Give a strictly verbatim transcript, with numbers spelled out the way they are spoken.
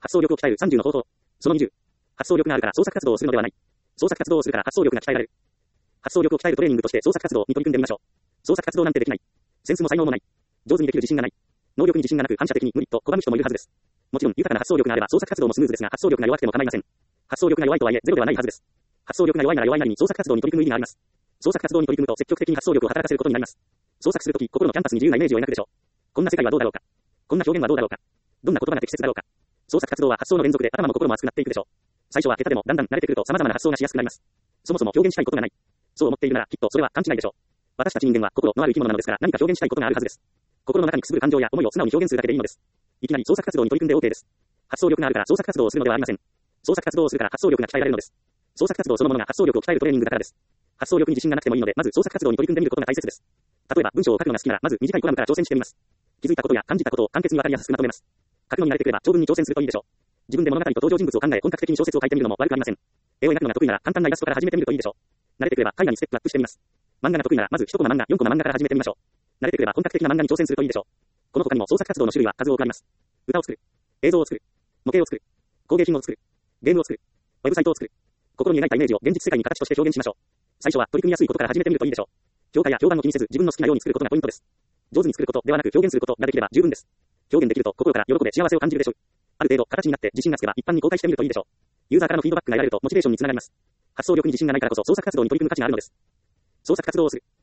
発想力を鍛えるさんじゅうの方法。そのにじゅう。発想力があるから創作活動をするのではない。創作活動をするから発想力が鍛えられる。発想力を鍛えるトレーニングとして創作活動に取り組んでみましょう。創作活動なんてできない。センスも才能もない。上手にできる自信がない。能力に自信がなく反射的に無理と拒む人もいるはずです。もちろん豊かな発想力があれば創作活動もスムーズですが発想力が弱くても構いません。発想力が弱いとはいえゼロではないはずです。発想力が弱いなら弱いなりに創作活動に取り組む意味があります。創作活動に取り組むと積極的に発想力を働かせることになります。創作するとき心のキャンパスに自由なイメージを描くでしょう。こんな世界はどうだろうか。こんな表現はどうだろうか。どんな言葉が適切だろうか。創作活動は発想の連続で頭も心も熱くなっていくでしょう。最初は下手でもだんだん慣れてくると様々な発想がしやすくなります。そもそも表現したいことがない。そう思っているならきっとそれは勘違いでしょう。私たち人間は心のある生き物なのですから何か表現したいことがあるはずです。心の中にくすぶる感情や思いを素直に表現するだけでいいのです。いきなり創作活動に取り組んで OK です。発想力があるから創作活動をするのではありません。創作活動をするから発想力が鍛えられるのです。創作活動そのものが発想力を鍛えるトレーニングだからです。発想力に自信がなくてもいいのでまず創作活動に取り組んでみることが大切です。例えば文章を書くのが好きならまず短いコラムから挑戦してみます。気づいたことや感じたことを簡潔にわかりやすくまとめます。書くのに慣れてくれば長文に挑戦するといいでしょう。自分で物語と登場人物を考え本格的に小説を書いてみるのも悪くありません。絵を描くのが得意なら簡単なイラストから始めてみるといいでしょう。慣れてくれば絵画にステップアップしてみます。漫画が得意ならまずいちコマ漫画よんコマ漫画から始めてみましょう。慣れてくれば本格的な漫画に挑戦するといいでしょう。この他にも創作活動の種類は数多くあります。歌を作る、映像を作る、模型を作る、工芸品を作る、ゲームを作る、ウェブサイトを作る。心に描いたイメージを現実世界に形として表現しましょう。最初は取り組みやすいことから始めてみるといいでしょう。評価や評判を気にせず自分の好きなように作ることがポイントです。上手に作ることではなく表現することができれば十分です。表現できると心から喜べ幸せを感じるでしょう。ある程度形になって自信がつけば一般に公開してみるといいでしょう。ユーザーからのフィードバックが得られるとモチベーションにつながります。発想力に自信がないからこそ創作活動に取り組む価値があるのです。創作活動をする。